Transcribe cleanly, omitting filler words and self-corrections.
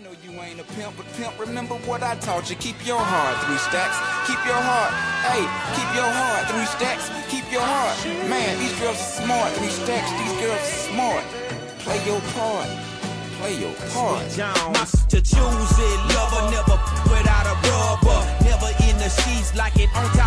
know you ain't a pimp, but pimp, remember what I taught you. Keep your heart, 3 stacks. Keep your heart, hey, keep your heart, 3 stacks. Keep your heart. Man, these girls are smart, 3 stacks. These girls are smart. Play your part. Play your part. To choose it, lover, never without a rubber. Never in the sheets like it on top.